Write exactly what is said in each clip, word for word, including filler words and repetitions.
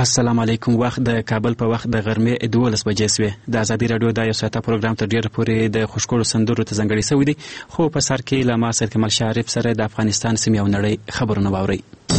السلام علیکم. وخت د کابل په وخت د غرمې دولس بجې سوې. د ازادي راډیو د یو ساعته پروګرام تر ډیره پورې د خوشکړو سندرو ته ځانګړی شوی دی، خو په سر کې له ما سید کمال شریف سره د افغانستان سیمې او نړۍ خبرونه واورئ.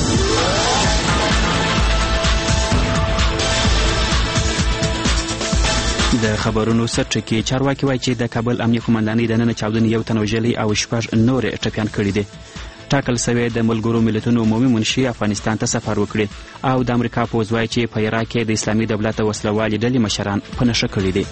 د خبرونو سرټکی چارواکي وایي چې د کابل امنیه قومندانۍ دننه چاودنې یو تن وژلی او شپږ نور ټپیان کړي دي. ټاکل شوی د ملګرو ملتونو عمومي منشي افغانستان ته سفر وکړي او د امریکا پوځ وایي چې په عراق کې د اسلامي دولت وسلوالې ډلې مشران په نښه کړي دي.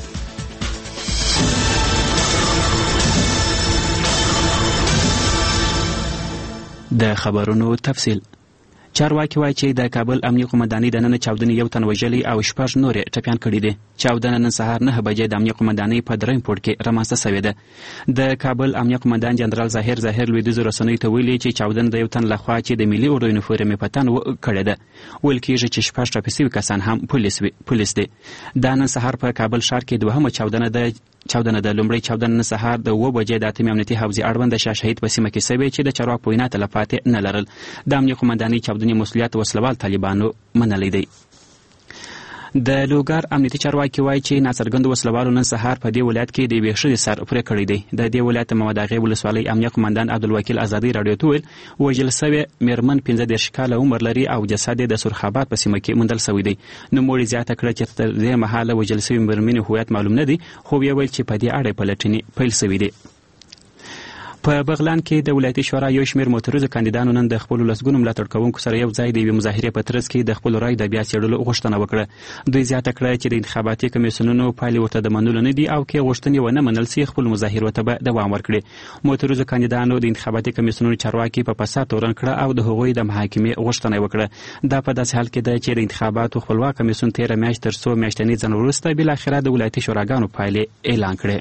د خبرونو تفصیل. چارواکي وایي چې د کابل امنیه قومندانۍ دننه چاودنې یو تن وژلی او شپږ نور ټپیان کړي دي. چاودنه نن سهار نه بجې د امنیه قومندانۍ په دریم پوړ کې رامنځته شوې ده. د کابل امنیه قومندان جنرال ظاهر ظاهر لویدیځو رسنیو ته ویلي چې چاودنه د یو تن لخوا چې د ملي اردو یونیفورم په تن کړې ده. ویل کېږي چې شپږ ټپي شوي کسان هم پولیس دي. دا نن سهار په کابل ښار کې دوهمه چاودنه ده چاودنه د لومړی چاودنه نن سهار د اوه بجې د اتمې امنیتي حوزې اړوند د شاه شهید په سیمه کې شوې چې د چارواکو په وینا تلفات نه لرل. د امنیه قومندانۍ چاودنې مسؤلیت وسلوال طالبانو منلی دی. د لوګر امنیتي چارواکي وایي چې ناڅرګندو وسلوالو نن سهار په دې ولایت کې د یوې ښځې سر پرې کړی دی. د دې ولایت محمد اغې ولسوالۍ امنیه قومندان عبدالوکیل ازادي راډیو ته ویل وژل شوې میرمن پنځه دېرش کاله عمر لري او جسد یې د سرخاباد په سیمه کې موندل شوی دی. نوموړي زیاته کړه چې تر دې مهاله وژل شوې میرمنې هویت معلوم نه دی، خو ویې ویل چې په دې اړه پلټنې پیل شوي دي. په بغلان کې د ولایتي شورا یو شمېر معترضو کاندیدانو نن د خپلو لسګونو ملاتړ کوونکو سره یو ځای د یوې مظاهرې په ترڅ کې د خپلو رایو د بیا څېړلو غوښتنه وکړه. دوی زیاته کړه چې د انتخاباتي کمیسیونونو پایلې ورته د منلو نه دي او که غوښتنې ونه منل سي خپل مظاهرو ته به دوام ورکړي. معترضو کاندیدانو د انتخاباتي کمیسیونونو چارواکي په فساد تورن کړه او د هغوی د محاکمې غوښتنه وکړه. دا په داسې حال کې ده چې د انتخاباتو خپلواک کمیسیون تېره میاشت تر څو میاشتني ځنډ وروسته بالاخره د ولایتي شوراګانو پایلې اعلان کړې.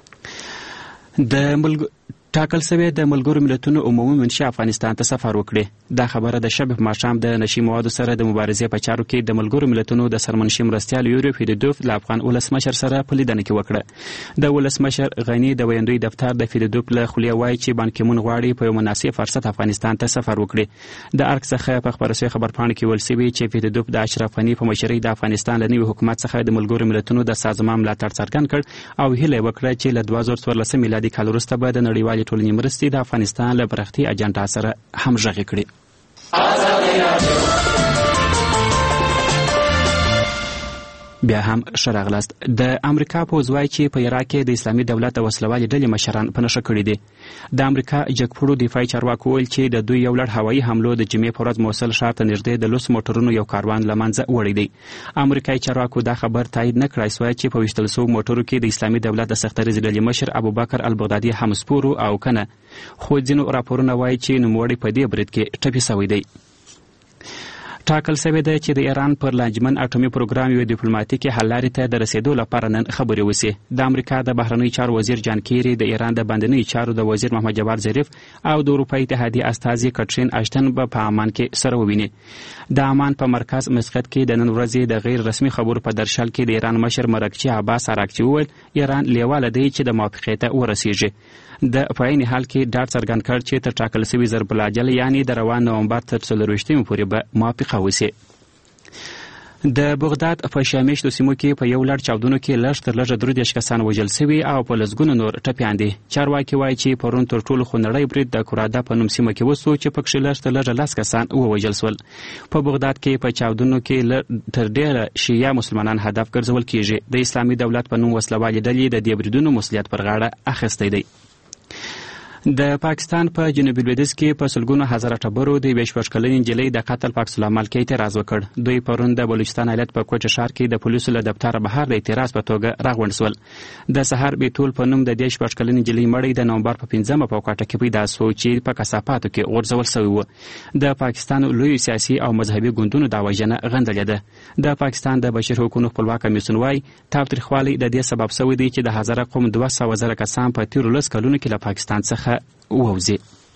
د ملګ ټاکل شوی د ملګرو ملتونو عمومي منشي افغانستان ته سفر وکړي. دا خبره د شب په ماښام د نشي موادو سره د مبارزې په چارو کې د ملګرو ملتونو د سرمنشي مرستیال یوري فیدوف له افغان ولسمشر سره په لیدنه کې وکړه. د ولسمشر غني د ویندوی دفتر د فیدوف له خولې وایي چې بان کی مون غواړي په یو مناسب فرصت افغانستان ته سفر وکړي. د ارګ څخه په خبرسي خبرپاڼه کې ویل شوی چې فیدوف د اشرف غني په مشرۍ د افغانستان له نوي حکومت څخه د ملګرو ملتونو د سازمان ملاتړ څرګند کړ او هیله وکړه چې له دوه زره څوارلس میلادي کال وروسته به د نړیوالې ټولنې مرستې د افغانستان له پراختیا اجنډا سره همغږي کړي. بیا هم ښه راغلاست. د امریکا پوځ وایي چې په عراق کې د اسلامي دولت او وسلوالې ډلې مشران په نښه کړي دي. د امریکا جګپوړو دفاعي چارواکو ویل چې د دوی یو لړ هوایي حملو د جمعې په ورځ موصل ښار ته نږدې د لوس موټرونو یو کاروان له منځه وړی دی. امریکایي چارواکو دا خبر تایید نه کړی سوی چې په ویشتل سوو موټرو کې د اسلامي دولت د سختدریځې ډلې مشر ابوبکر البغدادي هم سپور او کنه، خو ځینو راپورونه وایي چې نوموړی په دې برید کې ټپي شوی دی. ټاکل شوې ده چې د ایران پر لانجمن اټومي پروګرام یوې ډیپلوماتیکې حل لارې ته د رسېدو لپاره نن خبرې وشي. د امریکا د بهرنیو چارو وزیر جان کیری، د ایران د باندنیو چارو د وزیر محمد جواد ظریف او د اروپایي اتحادیې استازي کټرین اشتن به په عمان کې سره وویني. د عمان په مرکز مسقط کې د نن ورځې د غیر رسمي خبرو په درشل کې د ایران مشر مرکچي عباس اراکچي وویل ایران لیواله دی چې د موافقې ته ورسیږي. د په عین حال کې ډاډ څرګند کړ چې تر ټاکل شوي ضرب الاجل یعنې د روان نومبر تر څلرویشتمې پورې به موافقه وشي. د بغداد په شامیشتو سیمو کې په یو لړ چاودنو کې لږ تر لږه درې دېرش کسان وژل شوي او په لسګونو نور ټپیان دي. چارواکي وایي چې پرون تر ټولو خونړی برید د کوراده په نوم سیمه کې وسو چې پکښې لږ تر لږه لس کسان ووژل شول. په بغداد کې په چاودنو کې تر ډېره شیعه مسلمانان هدف ګرځول کېږي. د اسلامي دولت په نوم وسلوالې ډلې د دې بریدونو مسؤلیت پر غاړه اخیستی دی. د پاکستان په پا جنوبي لویدیځ کې په سلګونو هزاره ټبرو د یوې شپږ کلنې نجلۍ د قتل په عکس العمل کې اعتراض وکړ. دوی پرون د بلوچستان ایالت په کوټه ښار کې د پولیسو له دفتره بهر د اعتراض په توګه راغونډ شول. د سحر بیتول په نوم د دې شپږ کلنې نجلۍ مړی د نومبر په پنځمه په کوټه کې پیدا شو چې په کثافاتو کې غورځول شوی و. د پاکستان لوی سیاسي او مذهبي ګوندونو دا وژنه غندلې ده. د پاکستان د بشري حقوقو خپلواک کمیسیون وايي تاوتریخوالی د دې سبب شوی دی چې د هزاره قوم دوه سوه زره کسان په تیرو لس کلونو کې له پاکستان څخه ووځي.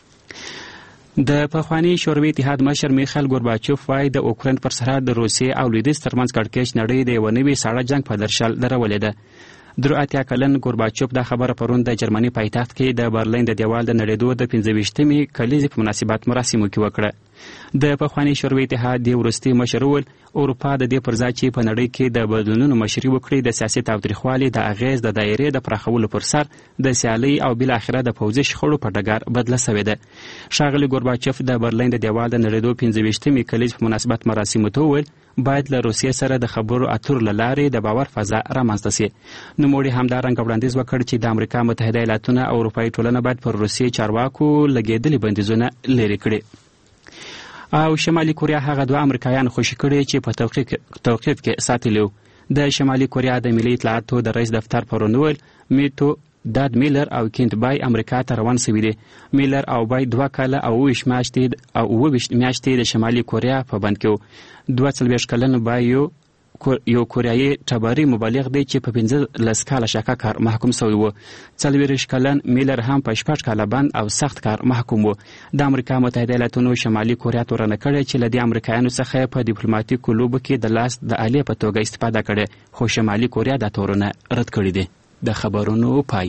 د پخواني شوروي اتحاد مشر میخایل ګورباچوف وایي د اوکراین پر سرحد د روسیې او لویدیځ ترمنځ کړکېچ نړۍ د یوه نوي ساړه جنګ په درشل درولې ده. درې اتیا کلن ګورباچوف دا خبره پرون د جرمني پایتخت کې د برلین د دیوال د نړېدو د پنځه ویشتمې کلیزې په مناسبت مراسمو کې وکړه. د پخواني شوروي اتحاد د وروستي مشر وویل اروپا د دې پر ځای چې په نړۍ کې د بدلونونو مشري وکړي د سیاسي تاوتریخوالي د اغیز د دایرې د پراخولو پر سر د سیالۍ او بالاخره د پوځي شخړو په ډګر بدله سوې ده. ښاغلي ګورباچف د برلین د دیوال د نړېدو پنځه ویشتمې کلیز په مناسبت مراسمو ته وویل باید له روسیې سره د خبرو اترو له لارې د باور فضا رامنځته سي. نوموړي همدارنګه وړاندیز وکړ چې د امریکا متحده ایالاتونه او اروپایي ټولنه باید پر روسیې چارواکو لګېدلي بندیزونه لرې کړي. او شمالي کوریا هغه دوه امریکایان خوشي کړي چې په توقیف کې ساتلي وو. د شمالي کوریا د ملي اطلاعاتو د رئیس دفتر پرون وویل میتو داد میلر او کینت بای امریکا ته روان سوي دي. میلر او بای دوه کاله او اوویشت میاشتې او اوویشت میاشتې د شمالي کوریا په بند کې وو. دوه څلوېښت کلن بای یو یو کوریایي ټبري مبلغ دی چې په پنځه لس کاله شاکه کار محکوم سوی و. څلوېښت کلن میلر هم په شپږ کاله بند او سخت کار محکوم و. د امریکا متحده ایالاتونو شمالي کوریا تورنه کړې چې له دې امریکایانو څخه په ډیپلوماټیکو لوبو کې د لاس د آلې په توګه استفاده کړې، خو شمالي کوریا دا تورنه رد کړې دي. د خبرونو پای.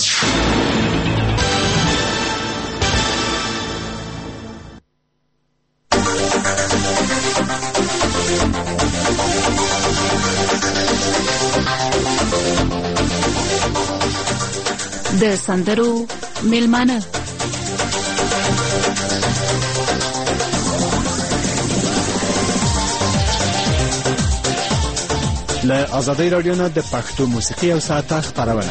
د سندرو میلمانه له آزادۍ راډیو نه د پښتو موسیقي او ساعته خپرونه.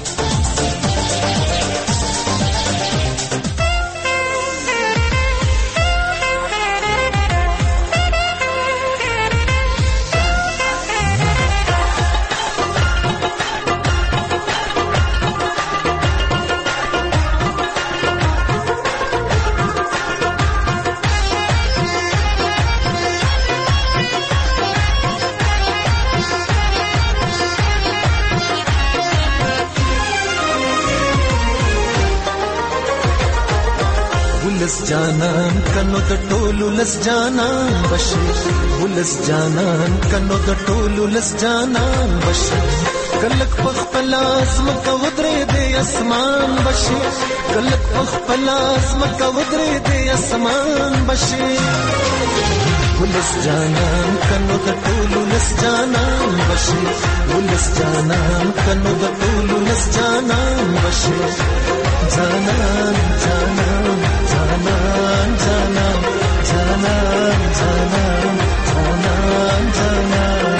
جانان کنو د ټولو لس جانان بشي، ولس جانان کنو د ټولو لس جانان بشي. کلک پخپل ازمکه ودرې د اسمان بشي، کلک پخپل ازمکه ودرې د اسمان بشي. ولس جانان کنو د ټولو لس جانان بشي، ولس جانان کنو د ټولو لس جانان بشي. جانان جانان جانان جانان جانان جانان جانان جانان.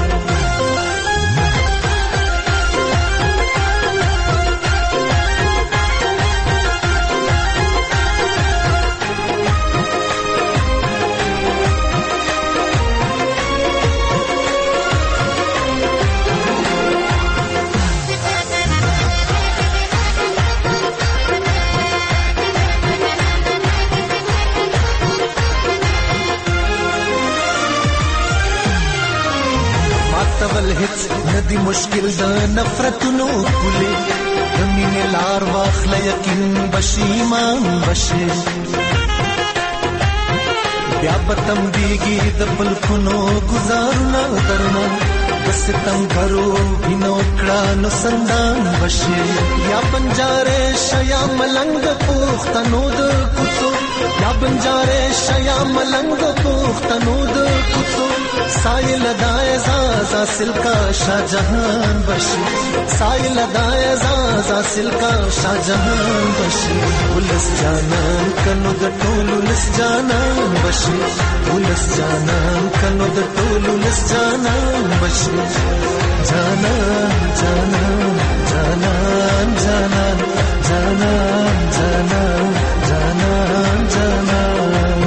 تول هیڅ ندی مشکل د نفرتونو کولې، د مینې لار واخله یقین بشي ایمان بشي. بیا به تمبیږي د پلکونو ګزارونه درنه، د ستمګرو وینو کړه نو سندان بشي. یا بنجارې شیا ملنګ پوښتنو د کوڅو، یا بنجارې شیا ملنګ پوښتنو د کوڅو. سایل دای زازا سلکا شاہجہان بشی، سایل دای زازا سلکا شاہجہان بشی. ولس جانان کنو د ټولو لس جانان بشي، ولس جانان کنو د ټولو لس جانان بشي. جانان جانان جانان جانان جانان جانان جانان جانان.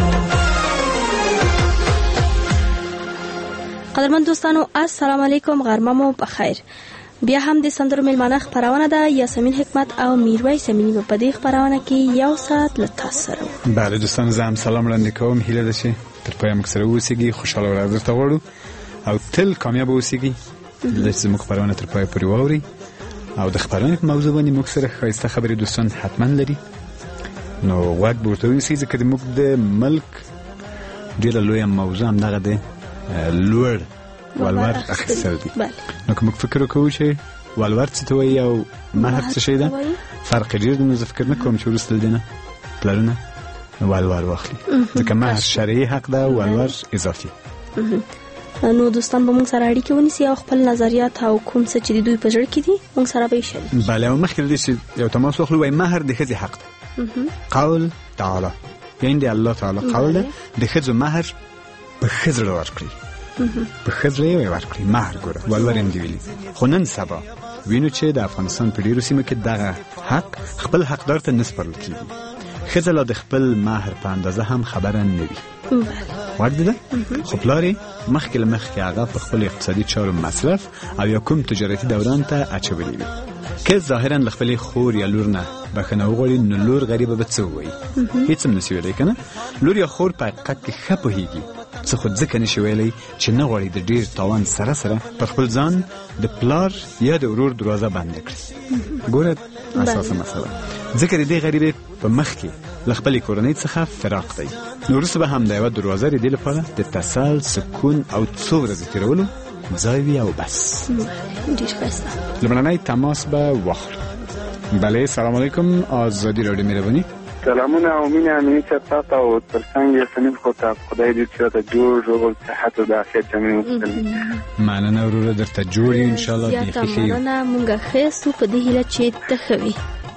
قدرمن دوستانو السلام علیکم، غرمه مو بخیر. بیا هم د سندرو میلمانه خبرونه ده. یاسمین حکمت او میرویس امینی په دې خبرونه کې یو ساعت له تاسو سره. بله دوستان، زه هم سلام وړاندې کوم. هیله ده چې تر پایه موږ سره اوسئ، خوشحاله ورځ درته غواړو او تل کامیاب اوسئ. د زموږ خبرونه تر پایه پورې واورئ او د خبرونې په موضوع باندې موږ سره ښایسته خبرې دوستان حتما لري، نو غوږ به ورته ونیسئ، ځکه د موږ د ملک ډېره لویه موضوع همدغه دی، لوړ ولور اخیستل دي. نو که موږ فکر وکړو چې ولور څه ته وایي او مهر څه شی ده، فرق ډېر دی. نو زه فکر نه کوم چې وروسته له دې نه پلرونه ولور واخلي ځکه مهر شرعي حق ده، ولور اضافي. نو دوستان به موږ سره اړیکې ونیسي او خپل نظریات او کوم څه چې د دوی په زړه کې دي موږ سره به یې شریک. بله، او مخکې له دې چې یو تماس واخلو، وایي مهر د ښځې حق ده. قول تعالی یعنې د الله تعالی قول ده د ښځو مهر په ښه زړه ورکړي، په ښه زړه یې ورکړي مهر. ګوره ولور یې دې ویلي، خو نن سبا وینو چې د افغانستان په ډېرو سیمو کې دغه حق خپل حقدار ته نه سپارل کېږي. ښځه لا د خپل مهر په اندازه هم خبره نه وي. ورده ده خو پلار یې مخکې له مخکې هغه په خپل اقتصادي چارو مصرف او یا کوم تجارتي دوران ته اچولی وي. که ظاهرا له خپلې خور یا لور نه بخښنه وغواړي نو لور غریبه به څه ووایي؟ هېڅ هم نشي ویلی که نه. لور یا خور په حقیقت کې ښه پوهېږي، څه خو ځکه نشي ویلی چې نه غواړي د ډېر تاوان سره سره پر خپل ځان د پلار یا د ورور دروازه بنده کړي. ګوره اساسه مسله ځکه د دې غریبې په مخ کې له خپلې کورنۍ څخه فراق دی. نو وروسته به هم د یوه دروازه د دې لپاره د تسل، سکون او څو ورځې تېرولو ځای وي او بس. ډېر ښایسته. لومړنی تماس به واخلو. بله، سلام علیکم، آزادي راډیو مهرباني. سلامونه او مینه امیني صاحب تاسو او ترڅنګ یې سنیم خو ته خدای دې چې ته جوړ او صحت او د عافیت جامې وکړي. مننه وروره، درته جوړ یې انشاءالله. زیاته مننه، موږ ښه سو په دې هیله چې ته ښه وي.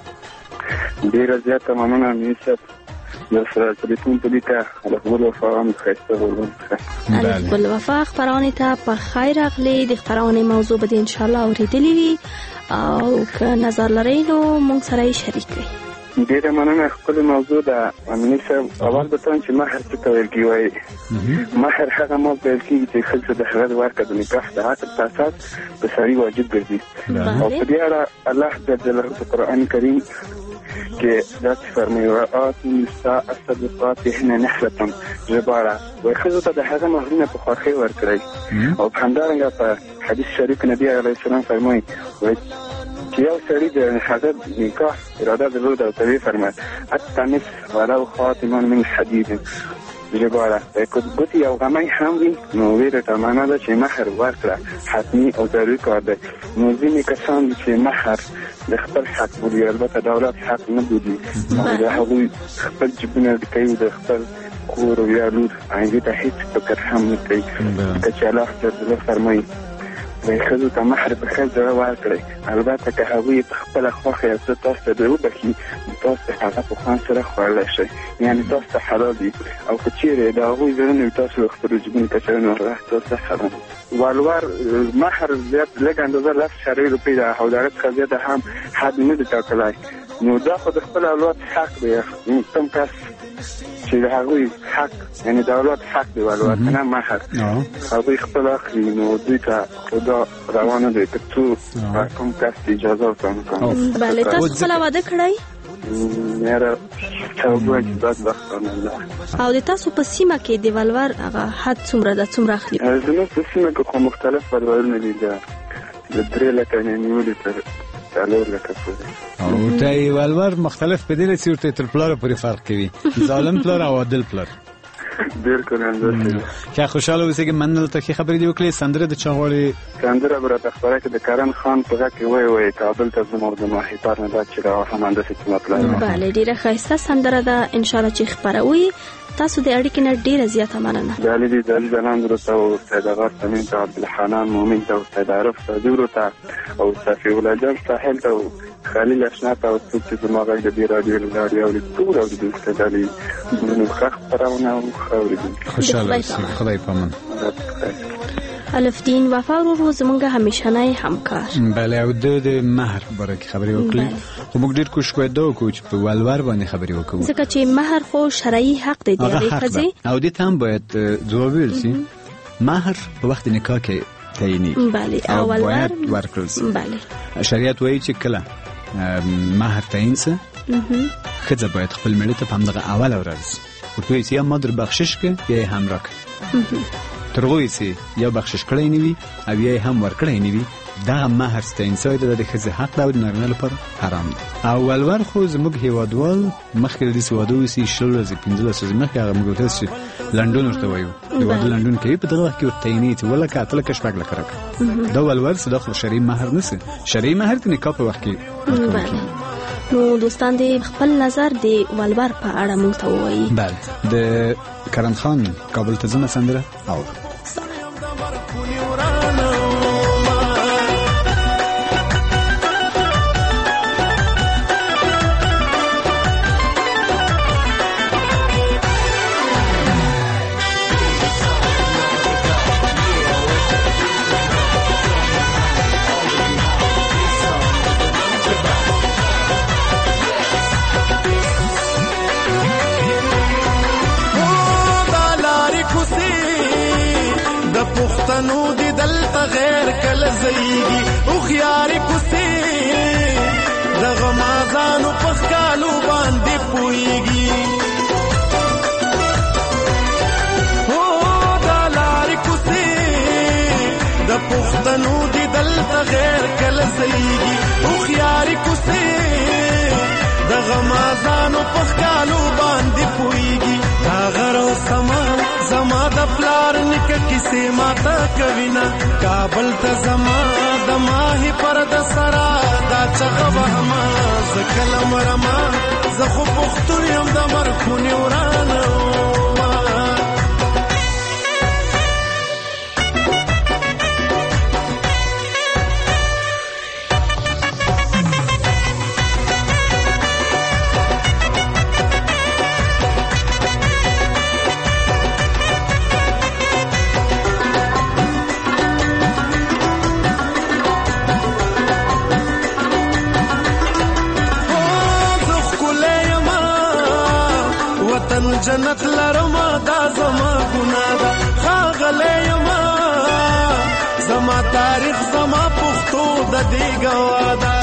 ډېره زیاته مننه امیني صاحب. در سره تلیفون په دې ته الف الوفا هم ښایسته غوربون ښه. الف الوفا خپرونې ته په خیر راغلې. د خپرونې موضوع به دې انشاءالله اورېدلې وي او که نظر لرئ نو موږ سره یې شریک کړئ. ډېره مننه. خپل موضوع ده امیني صاحب. اول به ته چې مهر څه ته ویل کېږي؟ وایي مهر هغه مال ویل کېږي چې ښځه د هغه د ورکړه د نکاح د عقد په اساس په سړي واجب ګرځي. او په دې اړه الله جل جلاله په قرآن کریم کې داسې فرمایي وآتوا النساء صدقاتهن نحلة ژباړه، وایي ښځو ته د هغه مهرونه په خوښۍ ورکړئ. او په همدارنګه په حدیث شریف نبي علیه السلام فرمایي وایي چې یو سړي د هغه نکاح اراده درلوده او ته ویې فرمایل التمس ولو خاتما من حدید ژباړه، که ګوتې یو غمی هم وي نو ویرې ته معنا ده چې مهر ورکړه، حتمي او ضروري کار دی. نو ځینې کسان دي چې مهر د خپل حق بولي، البته دولت حق نه بولي، د هغوی خپل جیبونه کوي، د خپل کور او یا لور آینده ته هېڅ فکر هم نه کوي. که چې الله جل فرمایي وایي ښځو ته مهر په ښه زړه ورکړئ، البته که هغوی په خپله خوښه یو څه تاسو ته وبخي نو تاسو ته هغه په خوند سره خوړلی شئ، یعنې تاسو ته حلال دي. او که چیرې د هغوی زړه نه وي تاسو د خپلو جیبونو ته چوئ نو هغه تاسو ته حرام. ولور مهر زیات لږ اندازه لس شرعي روپۍ ده او د هغه څخه زیاته هم حد نه دی ټاکلی. نو دا خو د خپل اولاد حق دی. کوم کس چې د هغوی حق یعنې د اولاد حق دی ولور که نه مهر هغوی خپل اخلي، نو دوی ته خدا روا نه دی که څو کوم کس اجازه ورته ونه. بله، تاسو خپله واده کړی؟ یاره توبه اجازات وختانه ده. او د تاسو په سیمه کې د ولور هغه حد څومره ده، څومره اخلي؟ زموږ په سیمه کې خو مختلف ولورونه دي، د درې لکه نه نیولې تر څلور لکه پورې. او ته یې ولور مختلف په دې رسي ورته تر پلاره پورې فرق کوي، ظالم پلار او عادل پلار. ډېر کننده که خوشحاله اوسې که مننه ته ښې خبرې دې وکړې. سندره د چا غواړې؟ سندره به راته خپره کړې د کرن خان په غږ کې وایي وایي کابل ته ځم او د ماهیپر نه دا چې را هم همداسې چې مطلب. بله، ډېره ښایسته سندره ده، انشاءالله چې خپروي. تاسو د اړیکې نه ډېره زیاته مننه. دالي دي دالي زلان ورته او سید آغا سمین ته عبدالحنان مومن ته او سید عارف سعدي ورته او صفي الله جان ساحل ته او خلیل اشنا ته او څوک چې زما غږ د دې راډیو له لارې اوري ټول اورېدونکو ته دالي نو ښه خپرونه او ښه اورېدونکي. خوشحاله اوسئ، خدای پامان. الف دین وفا ورو زمونږ همیشنی همکار. بله، او د د مهر په باره کې خبرې وکړې، خو موږ ډېر کوشش کوو دا وکړو چې په ولور باندې خبرې وکړو، ځکه چې مهر خو شرعي حق دی د هغې ښځې، او دې ته هم باید ځواب ویل شي. مهر په وخت نکاح کې تعینېږي، بله، او باید ورکړل شي. بله، شریعت وایي چې کله مهر تعین سه ښځه باید خپل مېړه ته په همدغه اوله ورځ ورته وایي چې یا ما در بخشش کړه یا یې هم راکړه. تر هغو چې یا بخشش کړی نه وي او یا یې هم ورکړی نه وي دغه مهر تعین شوی دی، د ښځې حق دی او د نارینه لپاره حرام دی. او ولور خو زموږ هېوادوال مخکې له دې چې واده وشي شل ورځې پنځلس ورځې مخکې هغه موږ ورته چې لنډون ورته وایو د واده لنډون کوي، په دغه وخت کې ورته تعینېږي چې ولکه اته لکه شپږ لکه راکړه. دا ولور څه دا خو شرعي مهر نه څه، شرعي مهر د نکاح په وخت کې ورکول کېږي. نو دوستان دې خپل نظر د والبار په اړه موږ ته ووایي. بله د کرن خان کابل ته ځمه سندره او پښتنو دي دلته غیر کله زیږي او خياري کوسي د غمازانو په ښکالو باندې پويږي او د لارې کوسي د پښتنو دي دلته غیر کله زیږي او خياري کوسي د غمازانو په ښکالو باندې پويږي دا غرو سما زما د پلار نکه کیسې ماته کوینا کابل ته زما د ماهي پر د سرا دا چغه وهما زکل مرما زه خو پختون یم د مرخونی ورانه جنت لرما دا زما ګنا دا خاغله یما زما تاریخ زما پښتو د دې گوادا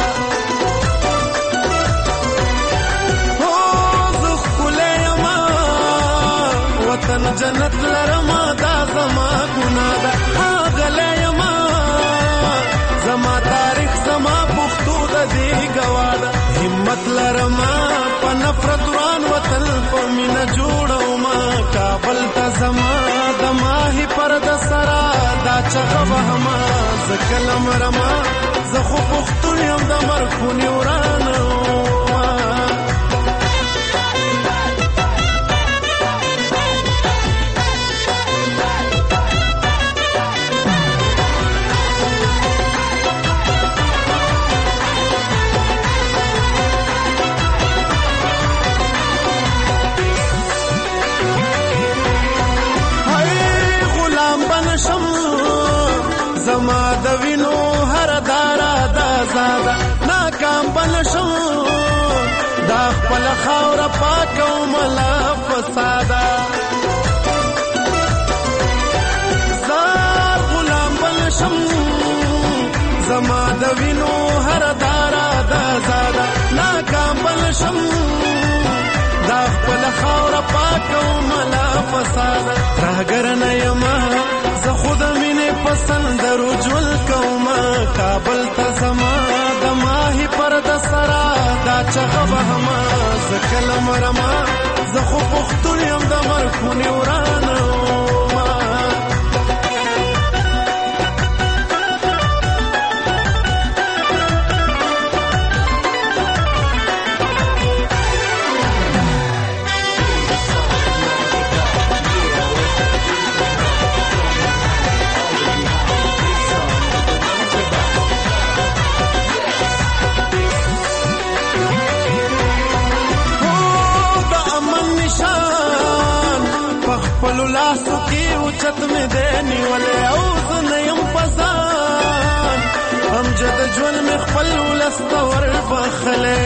او زخ کله یما وطن جنت لرما دا زما ګنا دا خاغله یما زما تاریخ زما پښتو د دې گوادا همت لرما په نفرت وران وطن په مینا جوړو ما کابل ته زما د ماهي پر د سرا دا چغه وهما زکلم رما زه خو پختون یم د مرخونی ورانو زما د وینو هر دارا دا زاده ناکام بنشو دا خپل خاور پاکو ملا فساده زار غلام بنشم زما د وینو هر دارا دا زاده ناکام بنشم دا خپل خاور پاکو ملا فساده راګر نه یما زه خود مینه پسند رجول کوما کابل ته زما د ماهي پر د سرا دا چغه وهما زکل مرما زه خو پختون یم د مرخونی ورانو پلو لاسو کی اوچت میں دینی والے اوز نیم پزان ہم جد جون میں خپل ولستور بخلے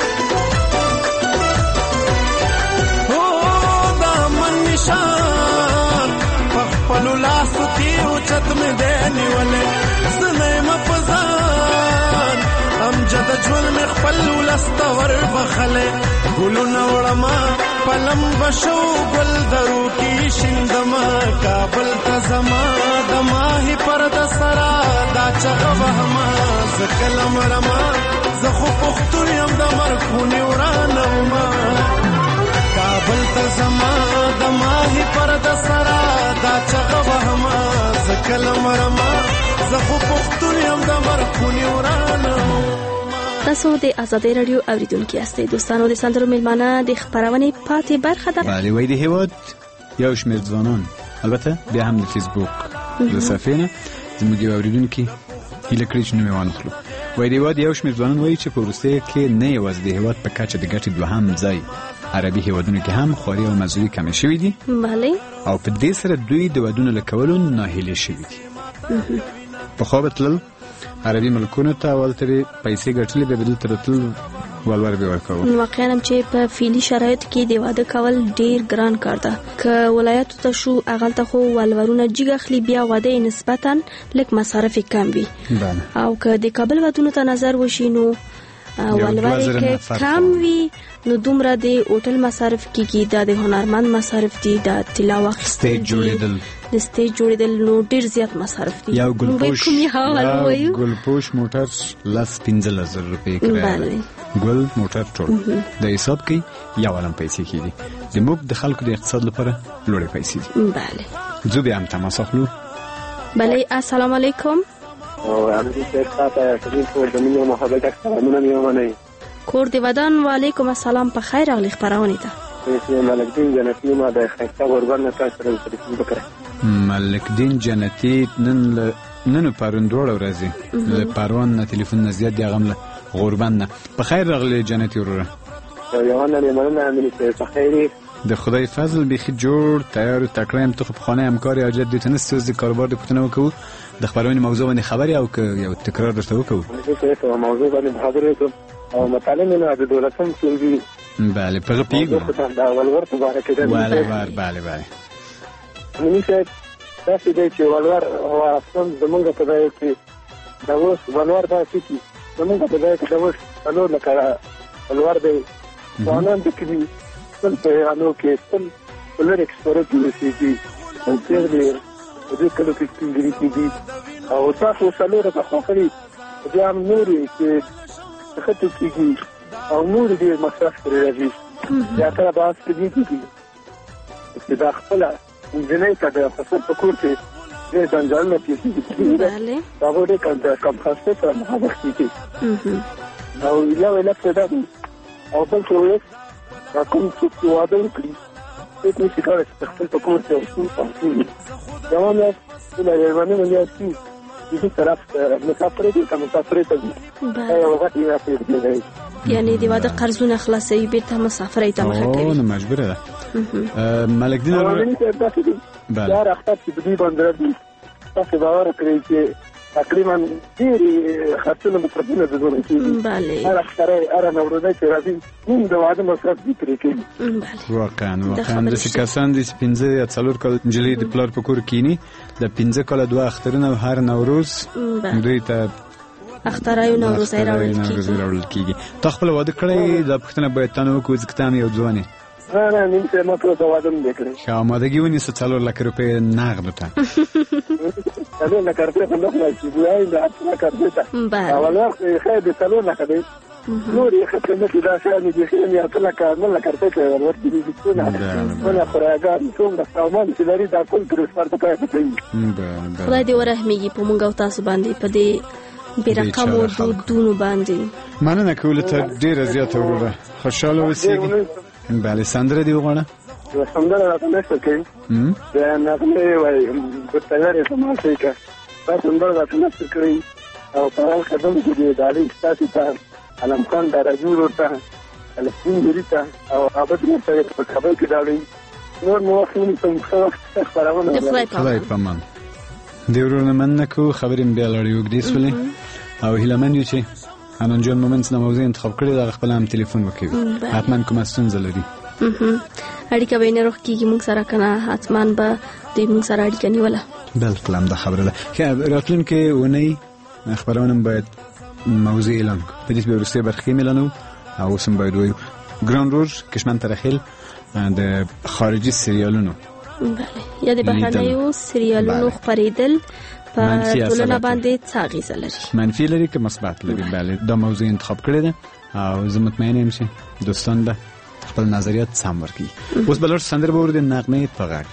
او دامن نشان پلو لاسو کی اوچت میں دینی والے زنیم پزان ہم جد جون میں خپل ولستور بخلے گلو نوڑما پلم بشو گل درو کی شندما کابل تا زما دماہی پر د سرا دا چغه وهما زکلم رما زخو پختون یم د مرخونی ورانو ما کابل تا زما دماہی پر د سرا دا چغه وهما زکلم رما زخو پختون یم د مرخونی ورانو تاسو د ازادي رادیو اوریدونکو یاستئ. دوستانو د سندرو میلمانه د خبرونې پاتې برخه ده. بله وای د هیواد یو شمېر ځوانان البته بیا هم د فیسبوک د صفحې نه زموږ یو اوریدونکي هیله کړې چې نوم یې وانخلو. وای د هیواد یو شمېر ځوانان وایي چې په وروستیو کې نه یوازې د هیواد په کچه د ګټې دوهم ځای عربي هیوادونو کې هم خواري او مزدوري کمې شوي دي. بله. او په دې سره دوی د ودونو له کولو ناهیلي شوي دي. پخوا به تلل عربي ملکونو ته هلته به پیسې ګټلې بیا به دلته راتلل ولور به ورکول. واقعا هم چې په فعلي شرایطو کې د واده کول ډیر ګران کار ده. که ولایتو ته شو هغلته خو ولورونه جګ اخلي بیا واده نسبتا لږ مصارف کم وي. او که د کابل ودونو ته نظر وشي نو ولور کې کم وي نو دومره د هوټل مصارف کېږي، دا د هنرمند مصارف دي، دا طلا واخیستل سټیج جوړېدل د سټیج جوړېدل نو ډیر زیات مصارف دي. یو ګلپوش یو ګلپوش موټر لس پنځلس زره روپۍ کرایه ګل موټر ټول د حساب کې یو علم پیسې کېږي. د موږ د خلکو د اقتصاد لپاره لوړې پیسې دي. بله زه بیا هم تماس اخلو. بله السلام علیکم. کور دی ودان. و علیکم السلام. په خیر راغلی خبرونه ته. ملک دین جنتی ما د خیسته ورګن نه تاسو سره تلیفون وکړه. ملک دین جنتی نن نن پروندوړ ورځي له پروان نه تلیفون نه زیات دی غمله غربان نه. په خیر راغلی جنتی وروره. یو نه مننه امنیت په خیر. د خدای فضل بيخي جوړ تیار تکریم ته په خانه همکاري اجد دي تنس د کاروبار د پټنو کوو د خبرونې موضوع باندې خبري او یو تکرار درته وکړو. زه موضوع باندې خبرې کوم او مطالعه نه د دولتم څنګه. بله په پیګو دا ولور مبارک ده. بله بله بله. نو څه تاسو دې چې ولور او اصلا زمونږ په ځای کې دا اوس ولور دا چې زمونږ په ځای کې دا اوس ولور لکه ولور دی ځوانان د کلی څل په انو کې څل ولر ایکسپورټ لسی او څه دې دې کله کې څنګه کېږي او تاسو سره د خپلې بیا هم نورې چې خطو کېږي او نور دې مصرف کړی راځي. یا تر باز کې کېږي چې دا خپل انجنیر ته د فصل په کور کې دې ځنځال نه کېږي. بله. دا وړي کنده کم خاصه سره مخامخ کېږي. او یو لکه دا او بل څه وایي دا کوم څه واده وکړي هیڅ نشي کولای چې خپل په کور کې اوسو پاتې. دا نه څه یو باندې نه یاسي دې طرف مسافر دي کوم مسافر ته دي. یو وخت یې راځي یعنی د واده قرضونه خلاصوي بیرته مسافر ته مخه کوي. او نه مجبوره ده. ملک دین بله دا راخته چې دې باندې تاسو باور کړئ چې تقریبا ډېری خرڅونه مترونه د زونه کېږي. بله. هر اختره هر نورونه چې راځي موږ د واده مصرف دي پرې کوي. بله. واقعا واقعا د کسان دي چې پنځه یا څلور کال نجلۍ د پلار په کور کېني د پنځه کال دوه اخترونه هر نوروز دوی ته اخترای نوروز راوړل کېږي. تا خپل واده کړی دا پوښتنه باید تاسو وکړئ ځکه ته هم یو ځوان یې. نه نه نیم څه ما ټول واده نه کړی. ښه آمادګي ونیسه څلور لک روپۍ نغد ته. څلور لک روپۍ په نغد چې وایي دا څه لک روپۍ ته. بله. اوله خیر د څلور لک دی. نور یې خدمت کې دا شان دي چې یا څه لک نه لک روپۍ ته ورته دي چې نه ولا خراګان څومره سامان چې لري دا ټول ترسفر ته کوي. بله. خدای دې ورحمېږي په موږ او تاسو باندې په دې برقمو دودونو باندې. مننه کوله ته ډېره زیاته وروره خوشحاله اوسېږي. بله سندره دې وغواړه. یوه سندره راته نشته کوي د نغمې وایي په تیارې زما شي که دا سندره راته نشته کوي او په هغه قدم کې د ډالۍ ستاسې ته علم خان دراجور ورته السپین ګیري ته او عابد ورته په کابل کې ډالۍ نور مو وخت ونیسم ښه وخت خپرونه خدای په امان. د ورونه مننه کوو خبرې مې بیا لاړې اوږدې سولې او هیلهمند یو چې انن جون مومنټس د موضوع انتخاب کړی دا خپل هم ټلیفون وکړي حتما کومه ستونزه لري اړیکه به نه روغ کیږي موږ سره کنه حتما به د موږ سره اړیکه نیوله. بالکل هم دا خبره ده که راتلونکي ونی خبرونه باید موضوع اعلان په دې وروسته برخې ملانو او سم باید وایو ګران روز کشمن ترخیل د خارجي سریالونو بله یا د بهرنیو سریالونو خپریدل په ټولنه باندې څه اغیزه لري منفي لري که مثبت لري. بله دا موضوع انتخاب کړی ده او زه مطمئن یم چې دوستان به خپل نظریات سم ورکړي. اوس بلر سندره به ورده نغمه په غږ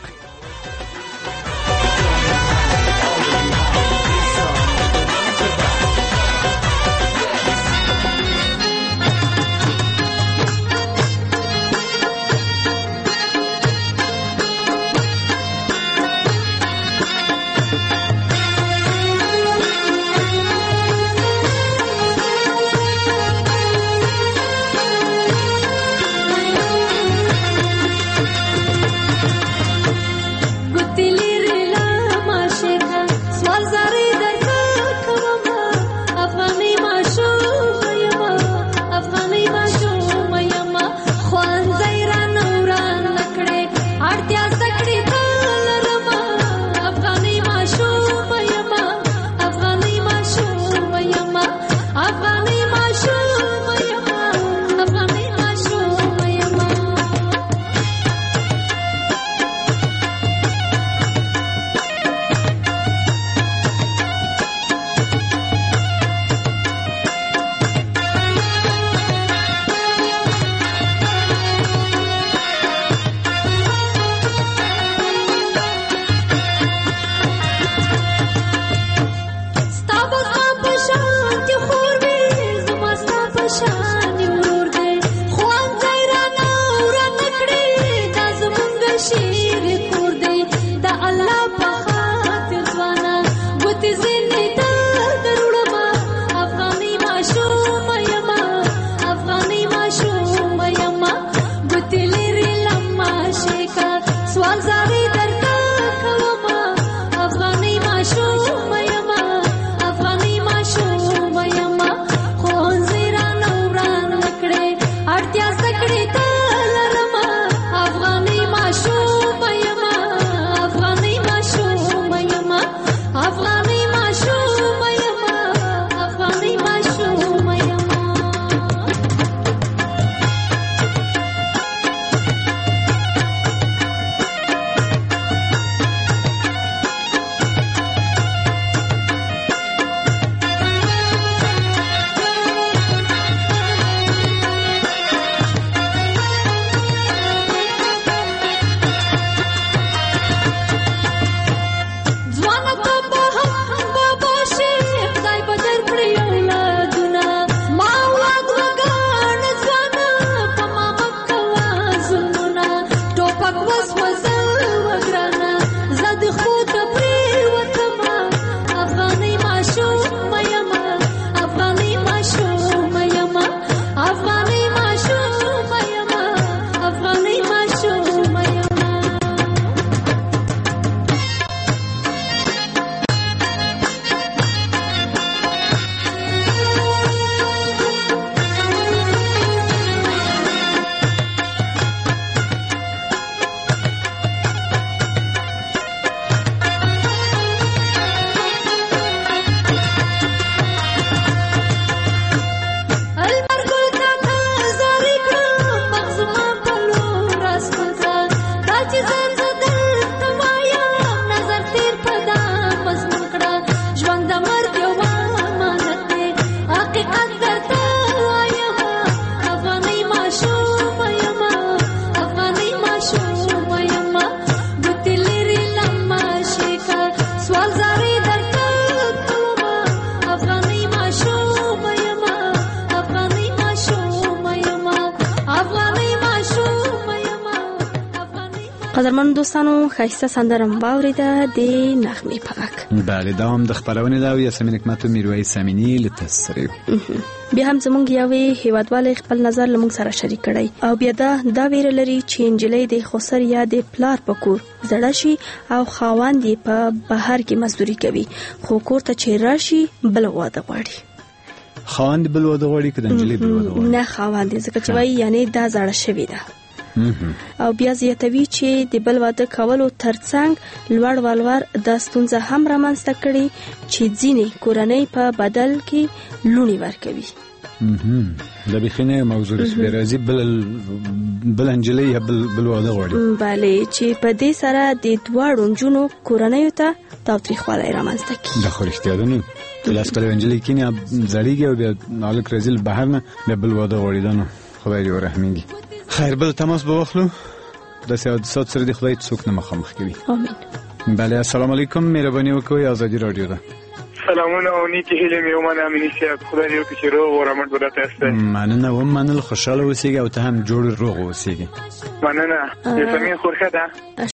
قدرمن دوستانو خیسته سندرم واوریده د نغمې په غږ. بله دا هم د خپرونې ده او یاسمین حکمت و میرویس امینی له تصریف. بیا هم زمونږ یوې هیوادواله خپل نظر له موږ سره شریک کړی او بیا دا دا ویره لري چې نجلۍ د خسر یا د پلار په کور زړه شي او خاوند یې په بهر کې مزدوري کوي خو کور ته چې راشي بل واده غواړي. خاوند بل واده غواړي که د نجلۍ بل واده غواړي؟ نه خاوند ځکه چې وایي یعنی دا زړه شوې ده او بیا زیاتوي چې د بل واده کولو ترڅنګ لوړ والور د ستونزه هم رامنځته کړي چې ځینې کورنۍ په بدل کې لونی ورکوي. د بخینه موضوع راځي بل بل انجلۍ یا بل بل واده غواړي. بله چې په دې سره د دواړو نجونو کورنۍ ته تاوتریخوالی رامنځته کوي. دا خو رښتیا ده نو لاس کله انجلۍ کینه زړیږي او بیا نالک راځي بهر نه بیا بل واده غواړي. دا نو خدای دې ورحمیږي. خیر بل تماس به واخلو د سیاست سره د خدای څوک نه مخامخ کوي. امين. بله السلام علیکم مهرباني وکړئ آزادي رادیو ده. سلامونه او نیکی هیله مې ومنه امینی صاحب خدای دې وکړي چې روغ او رحمت ولته استه. مننه و منل خوشاله اوسئ او ته هم جوړ روغ اوسئ. مننه. یاسمین خورخه ده.